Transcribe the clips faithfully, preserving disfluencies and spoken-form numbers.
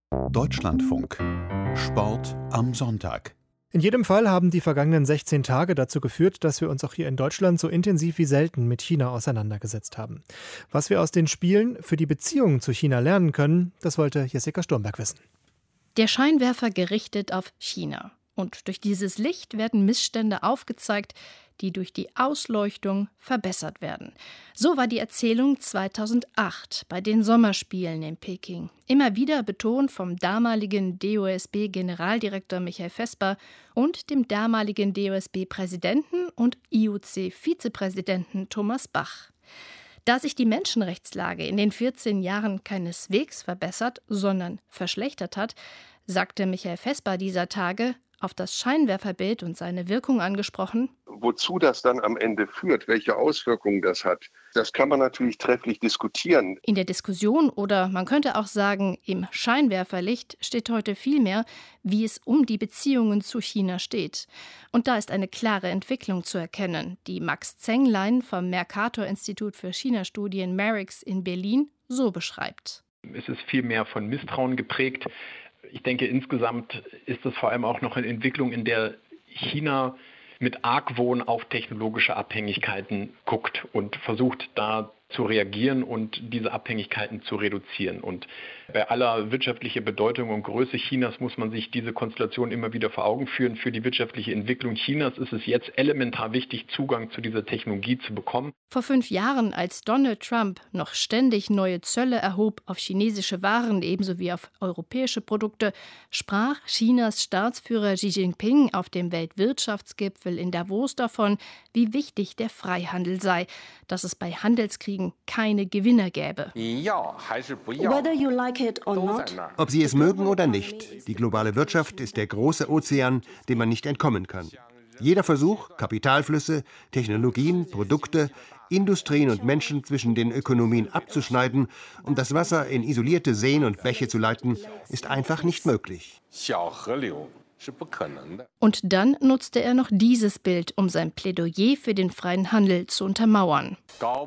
Deutschlandfunk. Sport am Sonntag. In jedem Fall haben die vergangenen sechzehn Tage dazu geführt, dass wir uns auch hier in Deutschland so intensiv wie selten mit China auseinandergesetzt haben. Was wir aus den Spielen für die Beziehungen zu China lernen können, das wollte Jessica Sturmberg wissen. Der Scheinwerfer gerichtet auf China. Und durch dieses Licht werden Missstände aufgezeigt, die durch die Ausleuchtung verbessert werden. So war die Erzählung zweitausendacht bei den Sommerspielen in Peking. Immer wieder betont vom damaligen D O S B-Generaldirektor Michael Vesper und dem damaligen D O S B-Präsidenten und I O C-Vizepräsidenten Thomas Bach. Da sich die Menschenrechtslage in den vierzehn Jahren keineswegs verbessert, sondern verschlechtert hat, sagte Michael Vesper dieser Tage, auf das Scheinwerferbild und seine Wirkung angesprochen. Wozu das dann am Ende führt, welche Auswirkungen das hat, das kann man natürlich trefflich diskutieren. In der Diskussion oder man könnte auch sagen, im Scheinwerferlicht steht heute vielmehr, wie es um die Beziehungen zu China steht. Und da ist eine klare Entwicklung zu erkennen, die Max Zenglein vom Mercator-Institut für China-Studien Merix in Berlin so beschreibt. Es ist viel mehr von Misstrauen geprägt. Ich denke, insgesamt ist es vor allem auch noch eine Entwicklung, in der China mit Argwohn auf technologische Abhängigkeiten guckt und versucht, da zu reagieren und diese Abhängigkeiten zu reduzieren. Und bei aller wirtschaftlicher Bedeutung und Größe Chinas muss man sich diese Konstellation immer wieder vor Augen führen. Für die wirtschaftliche Entwicklung Chinas ist es jetzt elementar wichtig, Zugang zu dieser Technologie zu bekommen. Vor fünf Jahren, als Donald Trump noch ständig neue Zölle erhob auf chinesische Waren ebenso wie auf europäische Produkte, sprach Chinas Staatsführer Xi Jinping auf dem Weltwirtschaftsgipfel in Davos davon, wie wichtig der Freihandel sei, dass es bei Handelskriegen keine Gewinner gäbe. Ob Sie es mögen oder nicht, die globale Wirtschaft ist der große Ozean, dem man nicht entkommen kann. Jeder Versuch, Kapitalflüsse, Technologien, Produkte, Industrien und Menschen zwischen den Ökonomien abzuschneiden, um das Wasser in isolierte Seen und Bäche zu leiten, ist einfach nicht möglich. Und dann nutzte er noch dieses Bild, um sein Plädoyer für den freien Handel zu untermauern.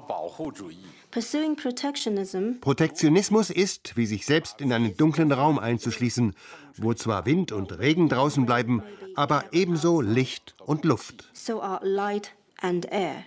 Protektionismus ist, wie sich selbst in einen dunklen Raum einzuschließen, wo zwar Wind und Regen draußen bleiben, aber ebenso Licht und Luft. So are light and air.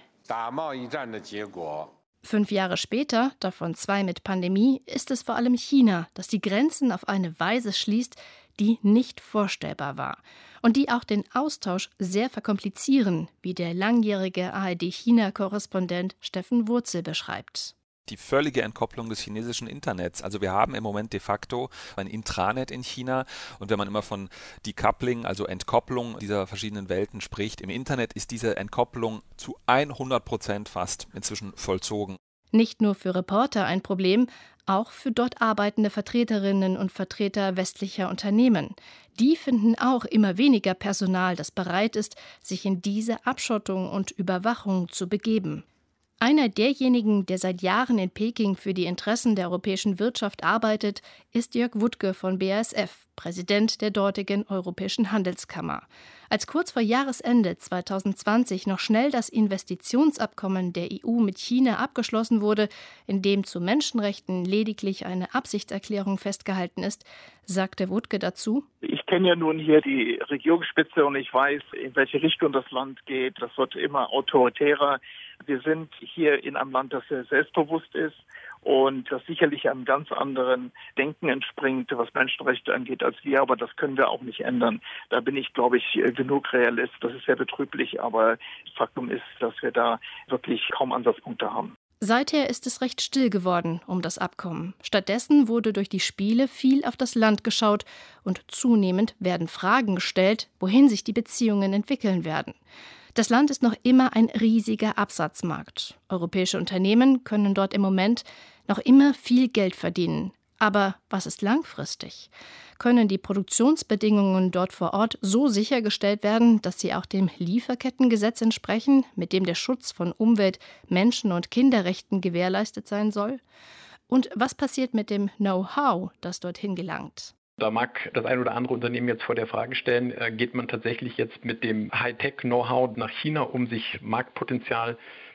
Fünf Jahre später, davon zwei mit Pandemie, ist es vor allem China, das die Grenzen auf eine Weise schließt, die nicht vorstellbar war und die auch den Austausch sehr verkomplizieren, wie der langjährige A R D-China-Korrespondent Steffen Wurzel beschreibt. Die völlige Entkopplung des chinesischen Internets. Also wir haben im Moment de facto ein Intranet in China und wenn man immer von Decoupling, also Entkopplung dieser verschiedenen Welten spricht, im Internet ist diese Entkopplung zu hundert Prozent fast inzwischen vollzogen. Nicht nur für Reporter ein Problem, auch für dort arbeitende Vertreterinnen und Vertreter westlicher Unternehmen. Die finden auch immer weniger Personal, das bereit ist, sich in diese Abschottung und Überwachung zu begeben. Einer derjenigen, der seit Jahren in Peking für die Interessen der europäischen Wirtschaft arbeitet, ist Jörg Wuttke von B A S F, Präsident der dortigen Europäischen Handelskammer. Als kurz vor Jahresende zweitausendzwanzig noch schnell das Investitionsabkommen der E U mit China abgeschlossen wurde, in dem zu Menschenrechten lediglich eine Absichtserklärung festgehalten ist, sagte Wuttke dazu: Ich kenne ja nun hier die Regierungsspitze und ich weiß, in welche Richtung das Land geht. Das wird immer autoritärer. Wir sind hier in einem Land, das sehr selbstbewusst ist und das sicherlich einem ganz anderen Denken entspringt, was Menschenrechte angeht, als wir. Aber das können wir auch nicht ändern. Da bin ich, glaube ich, genug Realist. Das ist sehr betrüblich, aber Faktum ist, dass wir da wirklich kaum Ansatzpunkte haben. Seither ist es recht still geworden um das Abkommen. Stattdessen wurde durch die Spiele viel auf das Land geschaut und zunehmend werden Fragen gestellt, wohin sich die Beziehungen entwickeln werden. Das Land ist noch immer ein riesiger Absatzmarkt. Europäische Unternehmen können dort im Moment noch immer viel Geld verdienen. Aber was ist langfristig? Können die Produktionsbedingungen dort vor Ort so sichergestellt werden, dass sie auch dem Lieferkettengesetz entsprechen, mit dem der Schutz von Umwelt-, Menschen- und Kinderrechten gewährleistet sein soll? Und was passiert mit dem Know-how, das dorthin gelangt? Da mag das ein oder andere Unternehmen jetzt vor der Frage stellen, geht man tatsächlich jetzt mit dem Hightech-Know-how nach China, um sich Marktpotenzial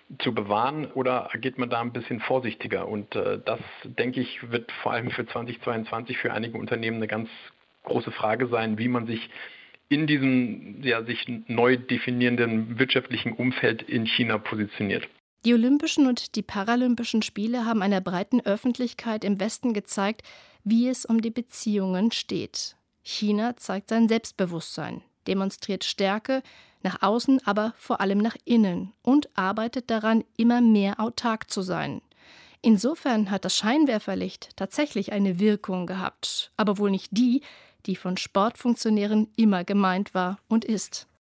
zu bewahren oder agiert man da ein bisschen vorsichtiger? Und äh, das, denke ich, wird vor allem für zweitausendzweiundzwanzig für einige Unternehmen eine ganz große Frage sein, wie man sich in diesem ja, sich neu definierenden wirtschaftlichen Umfeld in China positioniert. Die Olympischen und die Paralympischen Spiele haben einer breiten Öffentlichkeit im Westen gezeigt, wie es um die Beziehungen steht. China zeigt sein Selbstbewusstsein, demonstriert Stärke, nach außen, aber vor allem nach innen und arbeitet daran, immer mehr autark zu sein. Insofern hat das Scheinwerferlicht tatsächlich eine Wirkung gehabt, aber wohl nicht die, die von Sportfunktionären immer gemeint war und ist.